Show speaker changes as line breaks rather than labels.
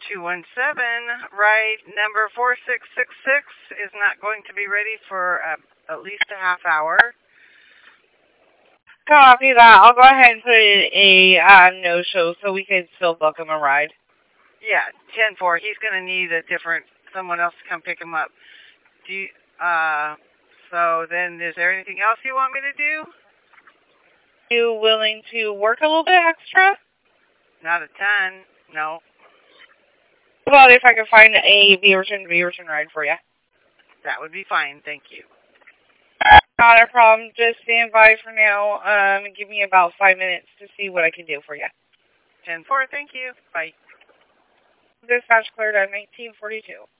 217, ride number 4666 is not going to be ready for at least a half hour.
Copy that. I'll go ahead and put in a no-show so we can still book him a ride.
Yeah, 10-4. He's going to need someone else to come pick him up. So then, is there anything else you want me to do?
You willing to work a little bit extra?
Not a ton, no.
Well, if I can find a Beaverton ride for you.
That would be fine, thank you.
Not a problem. Just stand by for now. Give me about 5 minutes to see what I can do for you.
10-4, thank you. Bye.
Dispatch cleared at 1942.